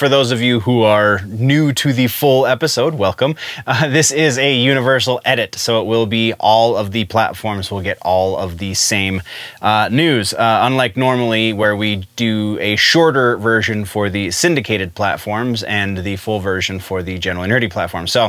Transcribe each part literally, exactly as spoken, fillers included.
for those of you who are new to the full episode, welcome. Uh, this is a universal edit, so it will be all of the platforms will get all of the same uh, news. Uh, unlike normally where we do a shorter version for the syndicated platforms and the full version for the general and nerdy platforms. So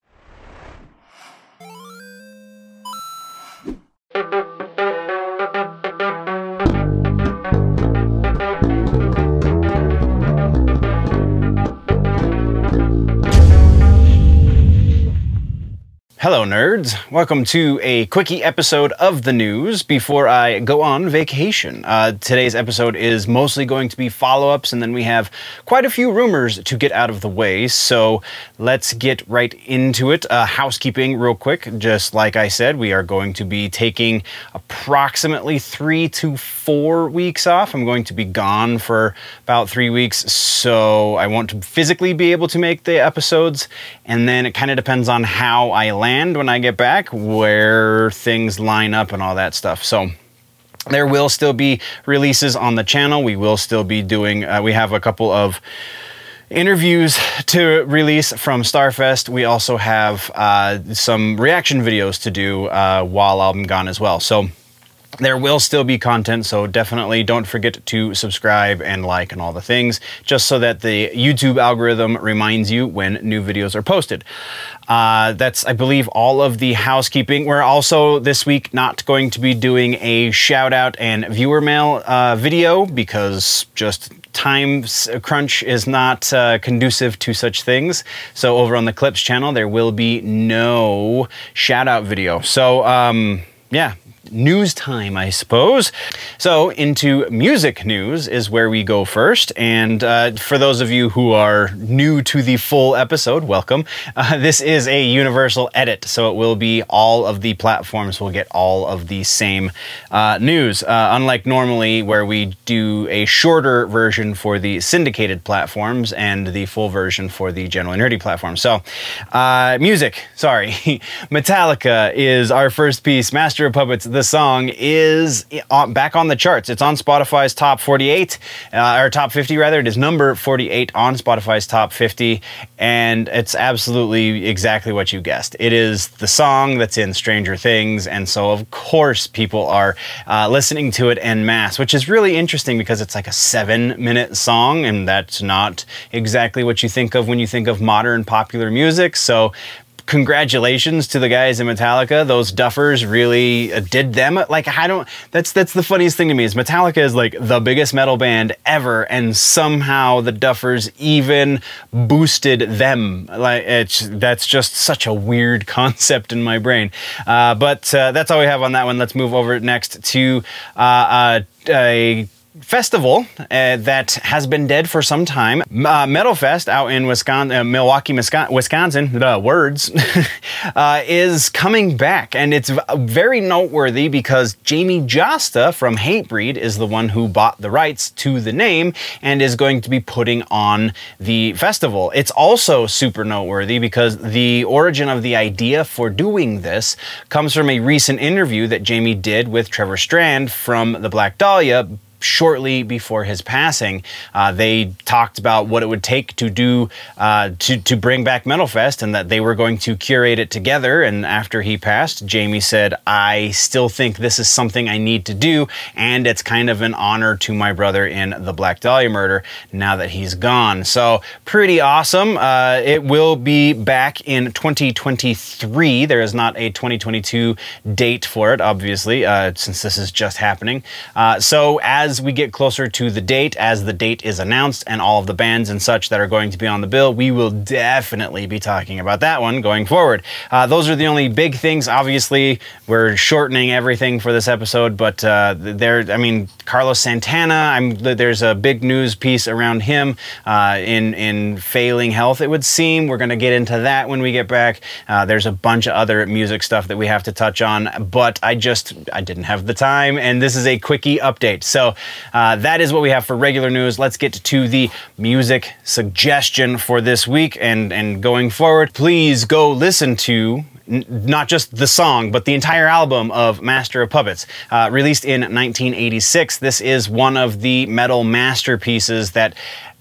hello nerds, welcome to a quickie episode of the news before I go on vacation. Uh, today's episode is mostly going to be follow-ups, and then we have quite a few rumors to get out of the way, so let's get right into it. Uh, housekeeping real quick, just like I said, we are going to be taking approximately three to four weeks off. I'm going to be gone for about three weeks, so I won't physically be able to make the episodes, and then it kind of depends on how I land when I get back, where things line up and all that stuff. So there will still be releases on the channel. We will still be doing, uh, we have a couple of interviews to release from Starfest. We also have uh, some reaction videos to do uh, while I'm gone as well. So there will still be content, so definitely don't forget to subscribe and like and all the things, just so that the YouTube algorithm reminds you when new videos are posted. Uh, that's, I believe, all of the housekeeping. We're also this week not going to be doing a shout out and viewer mail uh, video because just time crunch is not uh, conducive to such things. So over on the Clips channel, there will be no shout out video. So um, yeah. News time, I suppose. So into music news is where we go first, and uh, for those of you who are new to the full episode, welcome. Uh, this is a universal edit, so it will be all of the platforms will get all of the same uh, news. Uh, unlike normally where we do a shorter version for the syndicated platforms and the full version for the general and nerdy platforms. So uh, music, sorry. Metallica is our first piece. Master of Puppets, the song is back on the charts. It's on Spotify's top forty-eight, uh, or top fifty rather. It is number forty-eight on Spotify's top fifty, and it's absolutely exactly what you guessed. It is the song that's in Stranger Things, and so of course people are uh, listening to it en masse, which is really interesting because it's like a seven-minute song, and that's not exactly what you think of when you think of modern popular music. So congratulations to the guys in Metallica. Those duffers really uh, did them. Like, I don't, that's, that's the funniest thing to me is Metallica is like the biggest metal band ever, and somehow the duffers even boosted them. Like, it's, that's just such a weird concept in my brain. Uh, but uh, that's all we have on that one. Let's move over next to uh, uh, a festival uh, that has been dead for some time. Uh, Metal Fest out in Wisconsin, uh, Milwaukee, Wisconsin, the words, uh, is coming back, and it's very noteworthy because Jamie Josta from Hatebreed is the one who bought the rights to the name and is going to be putting on the festival. It's also super noteworthy because the origin of the idea for doing this comes from a recent interview that Jamie did with Trevor Strand from the Black Dahlia shortly before his passing. Uh, they talked about what it would take to do uh, to to bring back Metal Fest, and that they were going to curate it together. And after he passed, Jamie said, "I still think this is something I need to do, and it's kind of an honor to my brother in the Black Dahlia murder now that he's gone." So pretty awesome. Uh, it will be back in twenty twenty-three. There is not a twenty twenty-two date for it, obviously, uh, since this is just happening. Uh, so as As we get closer to the date, as the date is announced and all of the bands and such that are going to be on the bill, we will definitely be talking about that one going forward. Uh, those are the only big things. Obviously, we're shortening everything for this episode, but uh, there, I mean, Carlos Santana, I'm, there's a big news piece around him uh, in, in failing health, it would seem. We're going to get into that when we get back. Uh, there's a bunch of other music stuff that we have to touch on, but I just, I didn't have the time, and this is a quickie update. So Uh, that is what we have for regular news. Let's get to the music suggestion for this week and, and going forward. Please go listen to n- not just the song, but the entire album of Master of Puppets, uh, released in nineteen eighty-six. This is one of the metal masterpieces that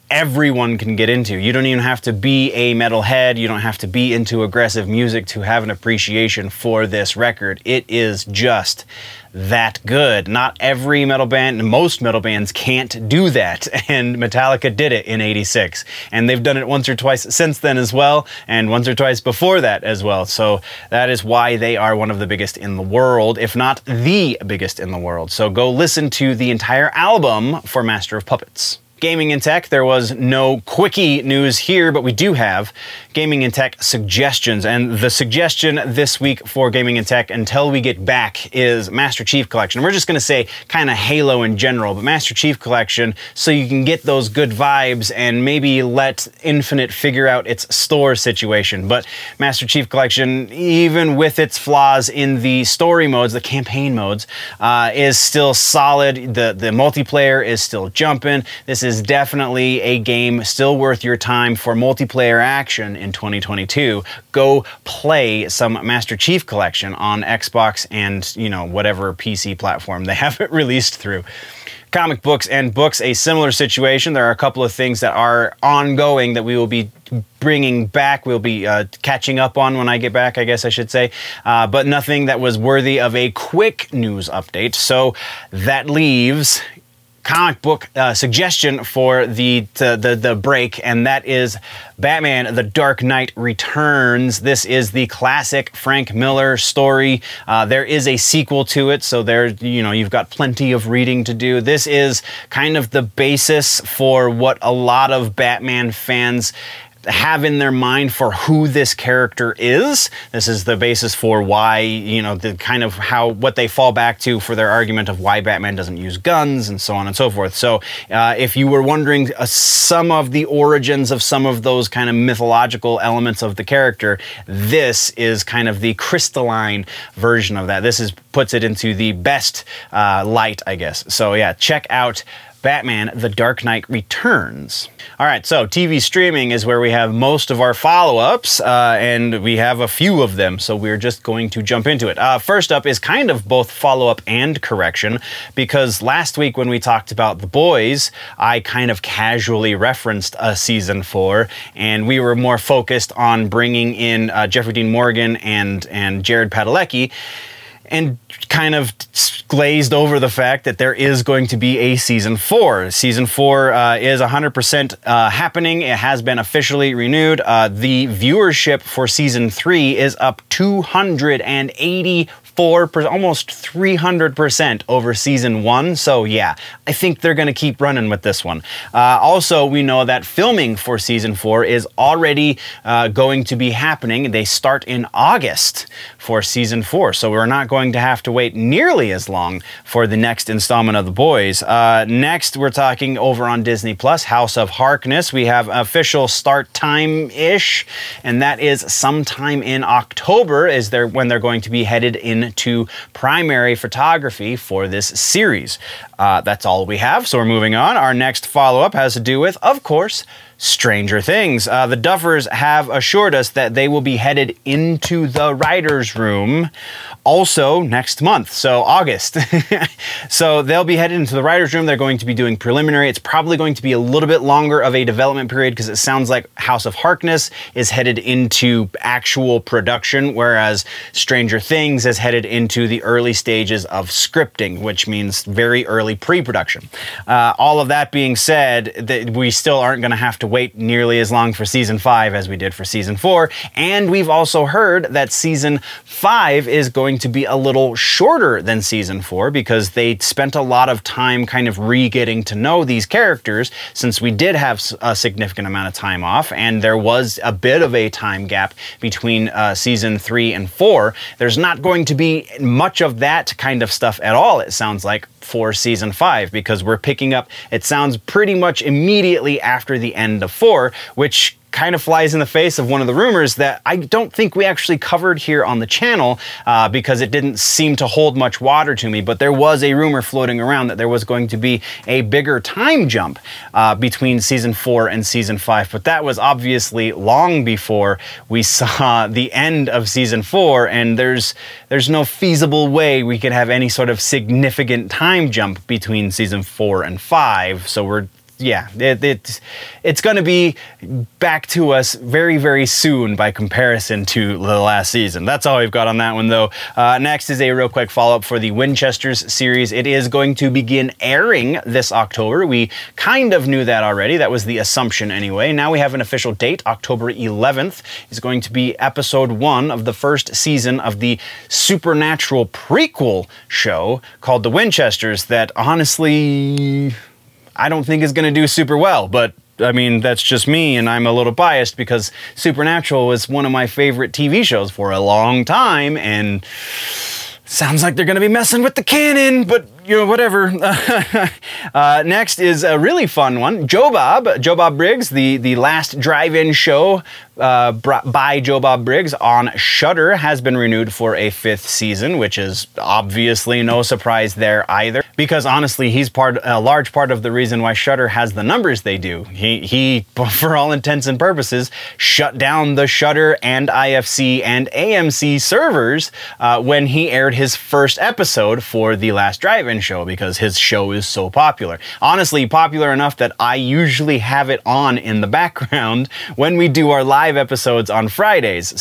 everyone can get into. You don't even have to be a metalhead. You don't have to be into aggressive music to have an appreciation for this record. It is just that good. Not every metal band, most metal bands can't do that, and Metallica did it in eighty-six, and they've done it once or twice since then as well, and once or twice before that as well. So that is why they are one of the biggest in the world, if not the biggest in the world. So go listen to the entire album for Master of Puppets. Gaming and Tech, there was no quickie news here, but we do have Gaming and Tech suggestions. And the suggestion this week for Gaming and Tech until we get back is Master Chief Collection. We're just going to say kind of Halo in general, but Master Chief Collection so you can get those good vibes and maybe let Infinite figure out its store situation. But Master Chief Collection, even with its flaws in the story modes, the campaign modes, uh, is still solid. The, the multiplayer is still jumping. This is is definitely a game still worth your time for multiplayer action in twenty twenty-two. Go play some Master Chief Collection on Xbox and, you know, whatever P C platform they have it released through. Comic books and books, a similar situation. There are a couple of things that are ongoing that we will be bringing back, we'll be uh, catching up on when I get back, I guess I should say, uh, but nothing that was worthy of a quick news update. So that leaves comic book uh, suggestion for the, the the the break, and that is Batman: The Dark Knight Returns. This is the classic Frank Miller story. Uh, there is a sequel to it, so there, you know, you've got plenty of reading to do. This is kind of the basis for what a lot of Batman fans have in their mind for who this character is. This is the basis for why, you know, the kind of how, what they fall back to for their argument of why Batman doesn't use guns and so on and so forth. So uh, if you were wondering uh, some of the origins of some of those kind of mythological elements of the character, this is kind of the crystalline version of that. This is puts it into the best uh, light, I guess. So yeah, check out Batman: The Dark Knight Returns. All right, so T V streaming is where we have most of our follow-ups, uh, and we have a few of them, so we're just going to jump into it. Uh, first up is kind of both follow-up and correction, because last week when we talked about The Boys, I kind of casually referenced a season four, and we were more focused on bringing in uh, Jeffrey Dean Morgan and, and Jared Padalecki, and kind of glazed over the fact that there is going to be a season four. Season four uh, is one hundred percent uh, happening. It has been officially renewed. Uh, the viewership for season three is up two hundred eighty-four percent, almost three hundred percent over season one. So yeah, I think they're going to keep running with this one. Uh, also, we know that filming for season four is already uh, going to be happening. They start in August for season four. So we're not going to have to wait nearly as long for the next installment of The Boys. Uh, next, we're talking over on Disney Plus, House of Harkness. We have official start time-ish, and that is sometime in October is there when they're going to be headed into primary photography for this series. Uh, that's all we have, so we're moving on. Our next follow-up has to do with, of course, Stranger Things. Uh, the Duffers have assured us that they will be headed into the writer's room also next month, so August. So they'll be headed into the writer's room. They're going to be doing preliminary. It's probably going to be a little bit longer of a development period because it sounds like House of Harkness is headed into actual production, whereas Stranger Things is headed into the early stages of scripting, which means very early pre-production. Uh, all of that being said, that we still aren't going to have to wait nearly as long for season five as we did for season four, and we've also heard that season five is going to be a little shorter than season four because they spent a lot of time kind of re-getting to know these characters since we did have a significant amount of time off, and there was a bit of a time gap between uh, season three and four. There's not going to be much of that kind of stuff at all, it sounds like, for season five, because we're picking up, it sounds pretty much immediately after the end of four, which kind of flies in the face of one of the rumors that I don't think we actually covered here on the channel uh, because it didn't seem to hold much water to me, but there was a rumor floating around that there was going to be a bigger time jump uh, between season four and season five, but that was obviously long before we saw the end of season four, and there's there's no feasible way we could have any sort of significant time jump between season four and five, so we're yeah, it, it it's going to be back to us very, very soon by comparison to the last season. That's all we've got on that one, though. Uh, next is a real quick follow-up for the Winchesters series. It is going to begin airing this October. We kind of knew that already. That was the assumption anyway. Now we have an official date. October eleventh is going to be episode one of the first season of the supernatural prequel show called The Winchesters that honestly I don't think is going to do super well, but I mean, that's just me, and I'm a little biased because Supernatural was one of my favorite T V shows for a long time, and sounds like they're going to be messing with the canon, but, you know, whatever. uh, next is a really fun one. Joe Bob, Joe Bob Briggs, the, the last drive-in show uh, brought by Joe Bob Briggs on Shudder has been renewed for a fifth season, which is obviously no surprise there either, because honestly, he's part a large part of the reason why Shudder has the numbers they do. He, he for all intents and purposes, shut down the Shudder and I F C and A M C servers uh, when he aired his first episode for the last drive-in show because his show is so popular. Honestly, popular enough that I usually have it on in the background when we do our live episodes on Fridays.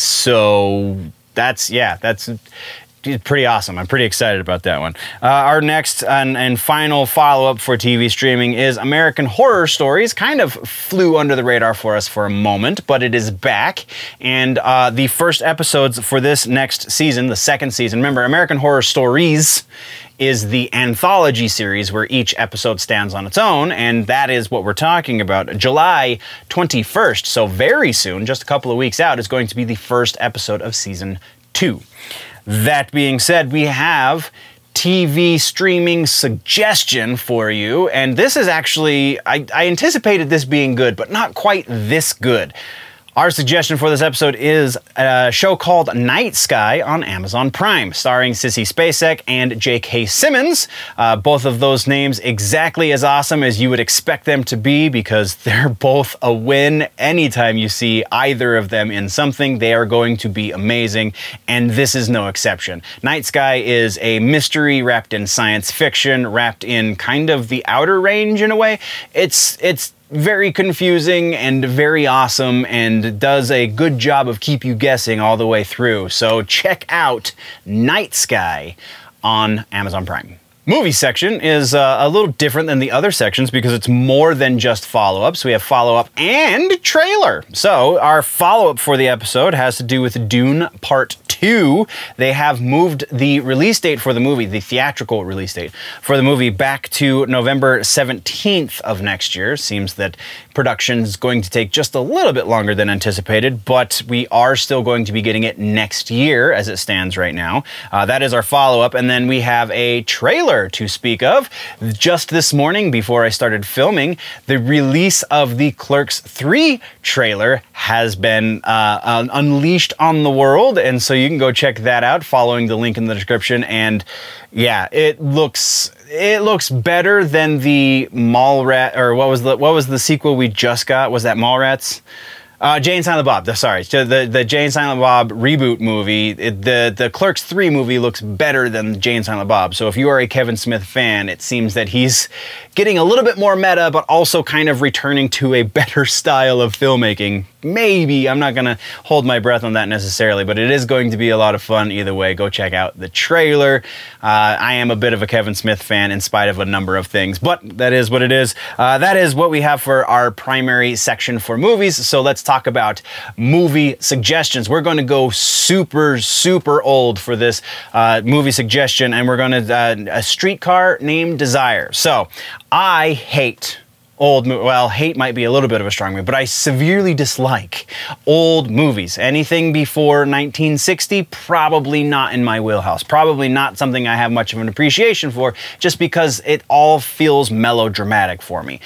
So that's, yeah, that's pretty awesome. I'm pretty excited about that one. Uh, our next and, and final follow-up for T V streaming is American Horror Stories. Kind of flew under the radar for us for a moment, but it is back. And uh, the first episodes for this next season, the second season, remember, American Horror Stories is the anthology series where each episode stands on its own, and that is what we're talking about. July twenty-first, so very soon, just a couple of weeks out, is going to be the first episode of season two. That being said, we have T V streaming suggestion for you, and this is actually, I, I anticipated this being good, but not quite this good. Our suggestion for this episode is a show called Night Sky on Amazon Prime, starring Sissy Spacek and J K. Simmons. Uh, both of those names exactly as awesome as you would expect them to be because they're both a win. Anytime you see either of them in something, they are going to be amazing, and this is no exception. Night Sky is a mystery wrapped in science fiction, wrapped in kind of the outer range in a way. It's, it's, very confusing and very awesome and does a good job of keep you guessing all the way through. So check out Night Sky on Amazon Prime. Movie section is uh, a little different than the other sections because it's more than just follow-ups. We have follow-up and trailer. So our follow-up for the episode has to do with Dune Part two. They have moved the release date for the movie, the theatrical release date for the movie, back to November seventeenth of next year. Seems that production is going to take just a little bit longer than anticipated, but we are still going to be getting it next year as it stands right now. Uh, that is our follow-up, and then we have a trailer to speak of. Just this morning, before I started filming, the release of the Clerks three trailer has been uh, un- unleashed on the world, and so you can go check that out following the link in the description. And yeah, it looks it looks better than the Mallrat, or what was the what was the sequel we just got? Was that Mallrats? Uh, Jay and Silent Bob. The, sorry, the the Jay and Silent Bob reboot movie. It, the the Clerks three movie looks better than Jay and Silent Bob. So if you are a Kevin Smith fan, it seems that he's getting a little bit more meta, but also kind of returning to a better style of filmmaking. Maybe. I'm not going to hold my breath on that necessarily, but it is going to be a lot of fun either way. Go check out the trailer. Uh, I am a bit of a Kevin Smith fan in spite of a number of things, but that is what it is. Uh, that is what we have for our primary section for movies. So let's talk about movie suggestions. We're going to go super, super old for this uh, movie suggestion, and we're going to uh, A Streetcar Named Desire. So I hate old, well, hate might be a little bit of a strong word, but I severely dislike old movies. Anything before nineteen sixty, probably not in my wheelhouse. Probably not something I have much of an appreciation for, just because it all feels melodramatic for me.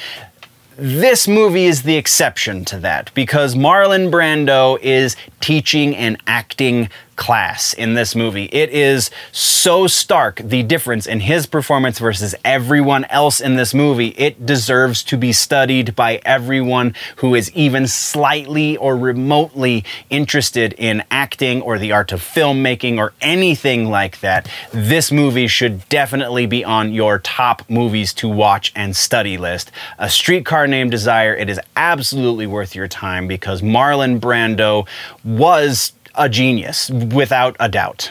This movie is the exception to that because Marlon Brando is teaching an acting class in this movie. It is so stark, the difference in his performance versus everyone else in this movie. It deserves to be studied by everyone who is even slightly or remotely interested in acting or the art of filmmaking or anything like that. This movie should definitely be on your top movies to watch and study list. A Streetcar Named Desire, it is absolutely worth your time because Marlon Brando was a genius, without a doubt.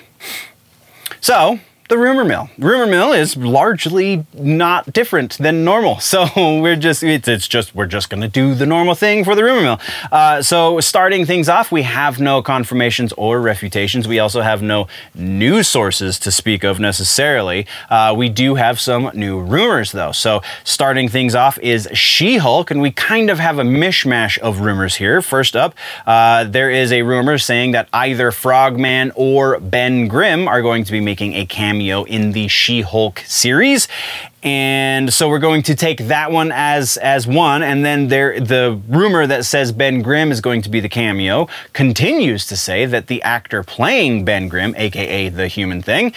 So, the rumor mill. Rumor mill is largely not different than normal. So we're just, it's, it's just, we're just going to do the normal thing for the rumor mill. Uh, so starting things off, we have no confirmations or refutations. We also have no news sources to speak of necessarily. Uh, we do have some new rumors though. So starting things off is She-Hulk, and we kind of have a mishmash of rumors here. First up, uh, there is a rumor saying that either Frogman or Ben Grimm are going to be making a cameo in the She-Hulk series. And so we're going to take that one as as one, and then there the rumor that says Ben Grimm is going to be the cameo continues to say that the actor playing Ben Grimm, aka the Human Thing,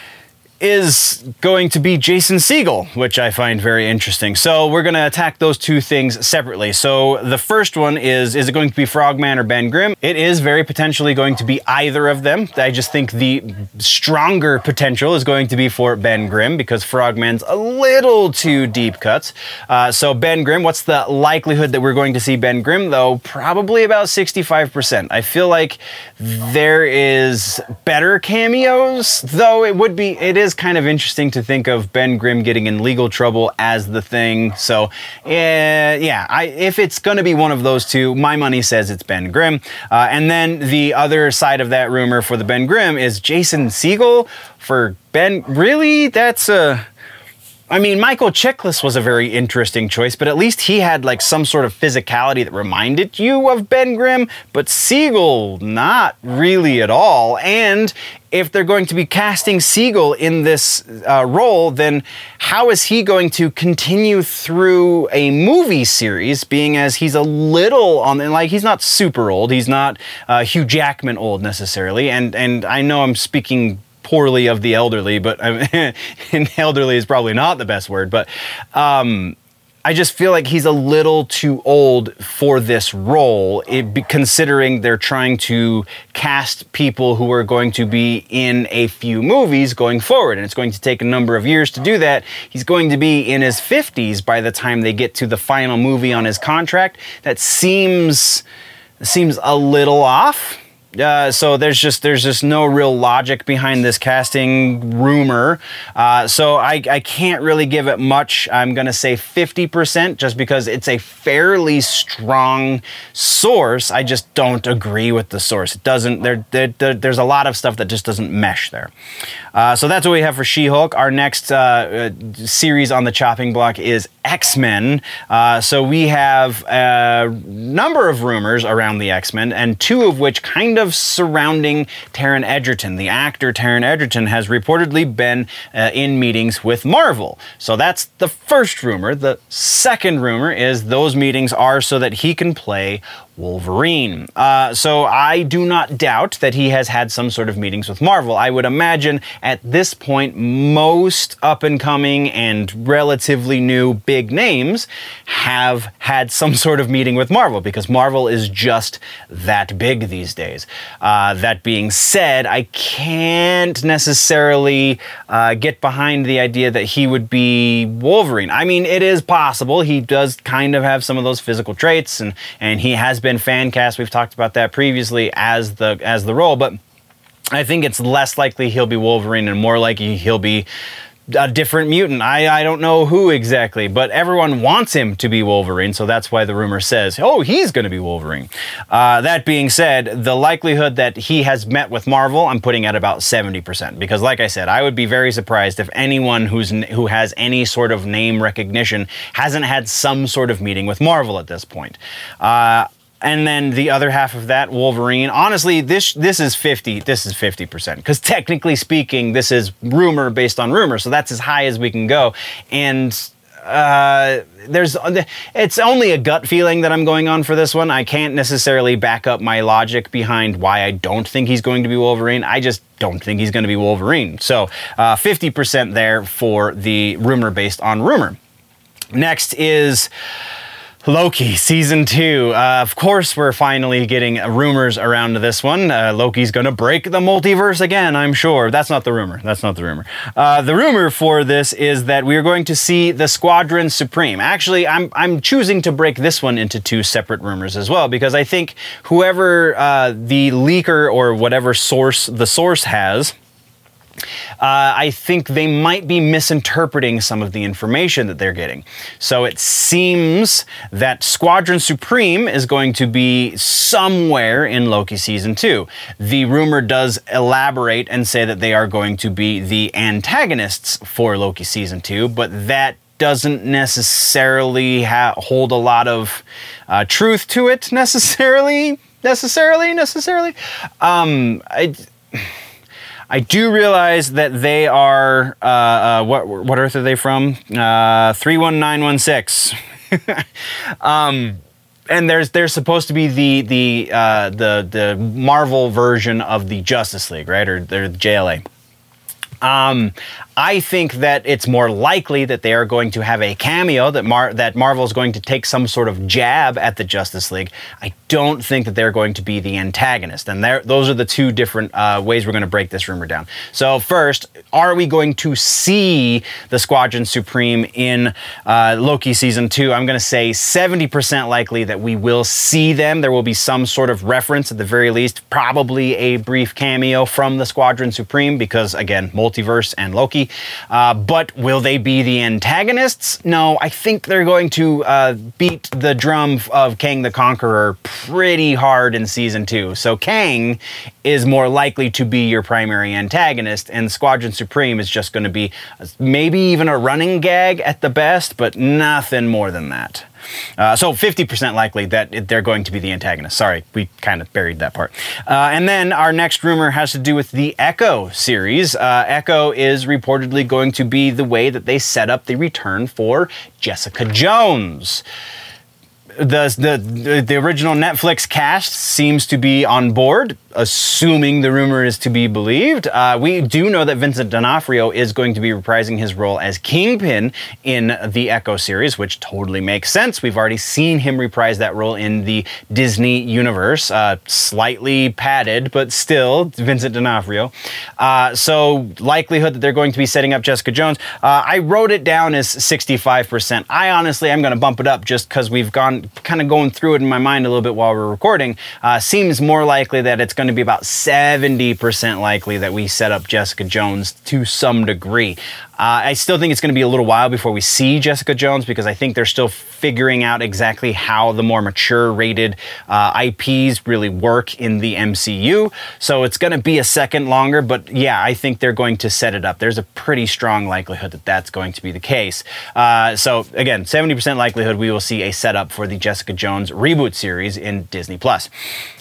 is going to be Jason Segel, which I find very interesting. So we're going to attack those two things separately. So the first one is, is it going to be Frogman or Ben Grimm? It is very potentially going to be either of them. I just think the stronger potential is going to be for Ben Grimm because Frogman's a little too deep cuts. Uh, so Ben Grimm, what's the likelihood that we're going to see Ben Grimm though? Probably about sixty-five percent. I feel like there is better cameos, though it would be, it is kind of interesting to think of Ben Grimm getting in legal trouble as the Thing. So, uh, yeah, I, if it's going to be one of those two, my money says it's Ben Grimm. Uh, and then the other side of that rumor for the Ben Grimm is Jason Segel for Ben. Really? That's a... I mean, Michael Chiklis was a very interesting choice, but at least he had like some sort of physicality that reminded you of Ben Grimm, but Segel, not really at all. And if they're going to be casting Segel in this uh, role, then how is he going to continue through a movie series, being as he's a little on, like, he's not super old, he's not uh, Hugh Jackman old necessarily, and, and I know I'm speaking poorly of the elderly, but I mean, elderly is probably not the best word, but um, I just feel like he's a little too old for this role, it, considering they're trying to cast people who are going to be in a few movies going forward, and it's going to take a number of years to do that. He's going to be in his fifties by the time they get to the final movie on his contract. That seems seems a little off. Uh, so there's just there's just no real logic behind this casting rumor. Uh, so I, I can't really give it much. I'm going to say fifty percent just because it's a fairly strong source. I just don't agree with the source. It doesn't, there, there, there there's a lot of stuff that just doesn't mesh there. Uh, so that's what we have for She-Hulk. Our next uh, uh, series on the chopping block is X-Men. Uh, so we have a number of rumors around the X-Men, and two of which kind of surrounding Taron Egerton. The actor Taron Egerton has reportedly been uh, in meetings with Marvel. So that's the first rumor. The second rumor is those meetings are so that he can play Wolverine. Uh, so I do not doubt that he has had some sort of meetings with Marvel. I would imagine at this point, most up-and-coming and relatively new big names have had some sort of meeting with Marvel because Marvel is just that big these days. Uh, that being said, I can't necessarily uh, get behind the idea that he would be Wolverine. I mean, it is possible. He does kind of have some of those physical traits, and, and he has been fan cast. We've talked about that previously as the as the role, but I think it's less likely he'll be Wolverine and more likely he'll be a different mutant. I, I don't know who exactly, but everyone wants him to be Wolverine, so that's why the rumor says, oh, he's going to be Wolverine. Uh, that being said, the likelihood that he has met with Marvel, I'm putting at about seventy percent, because like I said, I would be very surprised if anyone who's who has any sort of name recognition hasn't had some sort of meeting with Marvel at this point. Uh, And then the other half of that, Wolverine. Honestly, this this is fifty. This is fifty percent because technically speaking, this is rumor based on rumor, so that's as high as we can go. And uh, there's it's only a gut feeling that I'm going on for this one. I can't necessarily back up my logic behind why I don't think he's going to be Wolverine. I just don't think he's going to be Wolverine. So uh, fifty percent there for the rumor based on rumor. Next is Loki season two. Uh, of course, we're finally getting rumors around this one. Uh, Loki's gonna break the multiverse again, I'm sure. That's not the rumor. That's not the rumor. Uh, the rumor for this is that we're going to see the Squadron Supreme. Actually, I'm I'm choosing to break this one into two separate rumors as well, because I think whoever uh, the leaker or whatever source the source has, Uh, I think they might be misinterpreting some of the information that they're getting. So it seems that Squadron Supreme is going to be somewhere in Loki Season two. The rumor does elaborate and say that they are going to be the antagonists for Loki Season two, but that doesn't necessarily ha- hold a lot of uh, truth to it, necessarily, necessarily, necessarily. Um, I... I do realize that they are, uh, uh, what what Earth are they from? Uh, three one nine one six. um, and there's they're supposed to be the the uh, the the Marvel version of the Justice League, right? Or they're the J L A. Um, I think that it's more likely that they are going to have a cameo, that Mar- that Marvel is going to take some sort of jab at the Justice League. I don't think that they're going to be the antagonist. And those are the two different uh, ways we're going to break this rumor down. So first, are we going to see the Squadron Supreme in uh, Loki Season two? I'm going to say seventy percent likely that we will see them. There will be some sort of reference at the very least, probably a brief cameo from the Squadron Supreme, because again, multiverse and Loki. Uh, but will they be the antagonists? No, I think they're going to uh, beat the drum of Kang the Conqueror pretty hard in season two. So Kang is more likely to be your primary antagonist, and Squadron Supreme is just going to be maybe even a running gag at the best, but nothing more than that. Uh, so fifty percent likely that they're going to be the antagonist. Sorry, we kind of buried that part. Uh, and then our next rumor has to do with the Echo series. Uh, Echo is reportedly going to be the way that they set up the return for Jessica Jones. The, the the original Netflix cast seems to be on board, assuming the rumor is to be believed. Uh, we do know that Vincent D'Onofrio is going to be reprising his role as Kingpin in the Echo series, which totally makes sense. We've already seen him reprise that role in the Disney universe, uh, slightly padded, but still Vincent D'Onofrio. Uh, so likelihood that they're going to be setting up Jessica Jones, uh, I wrote it down as sixty-five percent. I honestly am going to bump it up just because we've gone kind of going through it in my mind a little bit while we're recording. Uh, seems more likely that it's going to be about seventy percent likely that we set up Jessica Jones to some degree. Uh, I still think it's going to be a little while before we see Jessica Jones, because I think they're still figuring out exactly how the more mature rated uh, I Ps really work in the M C U. So it's going to be a second longer, but yeah, I think they're going to set it up. There's a pretty strong likelihood that that's going to be the case. Uh, so again, seventy percent likelihood we will see a setup for the Jessica Jones reboot series in Disney Plus.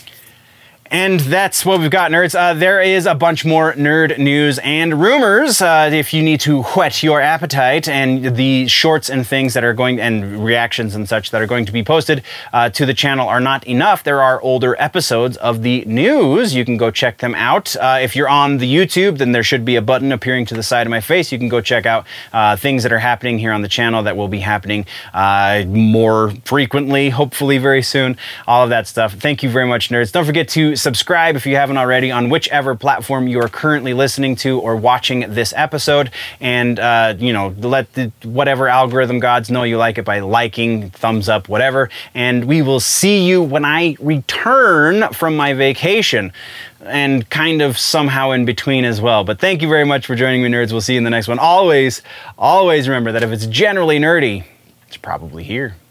And that's what we've got, nerds. Uh, there is a bunch more nerd news and rumors. Uh, if you need to whet your appetite, and the shorts and things that are going, and reactions and such that are going to be posted uh, to the channel are not enough, there are older episodes of the news. You can go check them out. Uh, if you're on the YouTube, then there should be a button appearing to the side of my face. You can go check out uh, things that are happening here on the channel that will be happening uh, more frequently, hopefully very soon. All of that stuff. Thank you very much, nerds. Don't forget to subscribe if you haven't already on whichever platform you are currently listening to or watching this episode, and uh, you know, let the whatever algorithm gods know you like it by liking, thumbs up, whatever. And we will see you when I return from my vacation, and kind of somehow in between as well. But thank you very much for joining me, nerds. We'll see you in the next one. Always, always remember that if it's generally nerdy, it's probably here.